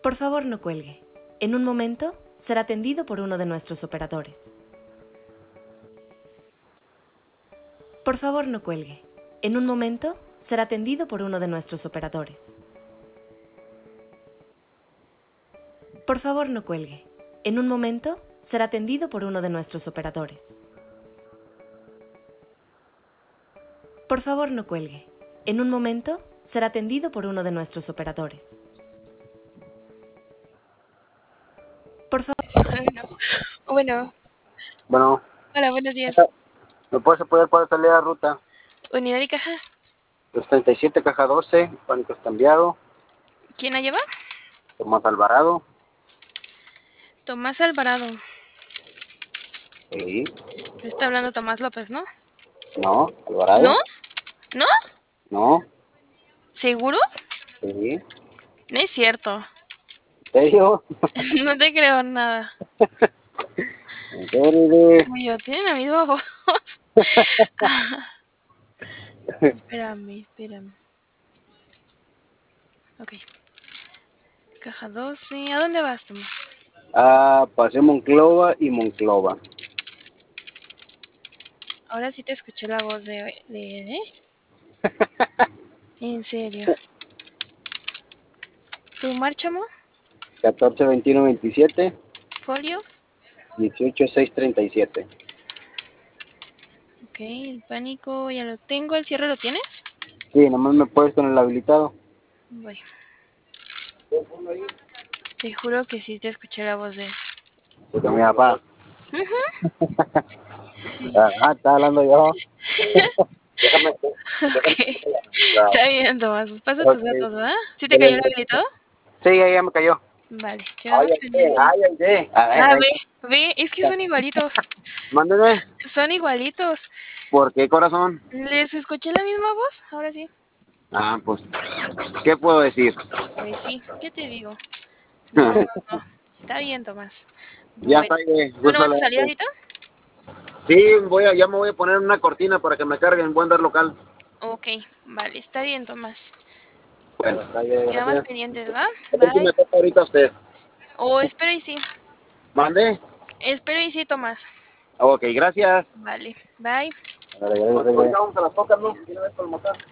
Por favor, no cuelgue. En un momento será atendido por uno de nuestros operadores. Por favor, no cuelgue. En un momento será atendido por uno de nuestros operadores. Por favor, no cuelgue. En un momento será atendido por uno de nuestros operadores. Por favor, no cuelgue. En un momento será atendido por uno de nuestros operadores. Por favor. Bueno, Bueno, hola, buenos días. ¿me puedes apoyar para salir a la ruta? Unidad y caja. 237, caja 12, pánico cambiado. ¿Quién la lleva? Tomás Alvarado. Tomás Alvarado. Sí. Está hablando Tomás López, ¿no? No, Alvarado. ¿No? ¿No? No. ¿Seguro? Sí. No es cierto. ¿En serio? No te creo nada. ¿En serio? Yo tienen la misma voz. Espérame. Ok. Caja 12. ¿A dónde vas, Tomás? Pasé Monclova y Monclova. Ahora sí te escuché la voz ¿eh? En serio. ¿Tu marchamo? 14, 21, 27, ¿Folio? 18, 6, 37. Ok, el pánico ya lo tengo. ¿El cierre lo tienes? Sí, nomás me puedes con el habilitado. Voy. Te juro que sí te escuché la voz de él. Porque mi papá. Sí. Está hablando yo. Déjame. Ok. Está bien, Tomás. Pasa tus Ok. datos, ¿verdad? ¿Sí te cayó el habilitado? Sí, ya me cayó. Vale, quedamos Ay, pendientes. A ver, Ah, ahí ve, es que son igualitos. mándeme. Son igualitos. ¿Por qué, corazón? ¿Les escuché la misma voz? Ahora sí. Pues, ¿qué puedo decir? Pues sí, ¿qué te digo? No. Está bien, Tomás. Ya Bueno, está, ¿tú no gusto vas a salir saludarte. ahorita? Sí, ya me voy a poner una cortina para que me carguen. Voy a andar local. Ok, vale, está bien, Tomás. Bueno, está bien, Quedamos gracias. pendientes, ¿va? A ver si Bye. me toca ahorita a usted. Espero y sí. ¿Mande? Espero y sí, Tomás. Ok, gracias. Vale, bye. Vale, gracias. Vamos a las tocas, ¿no? ¿Quién vez por el motor?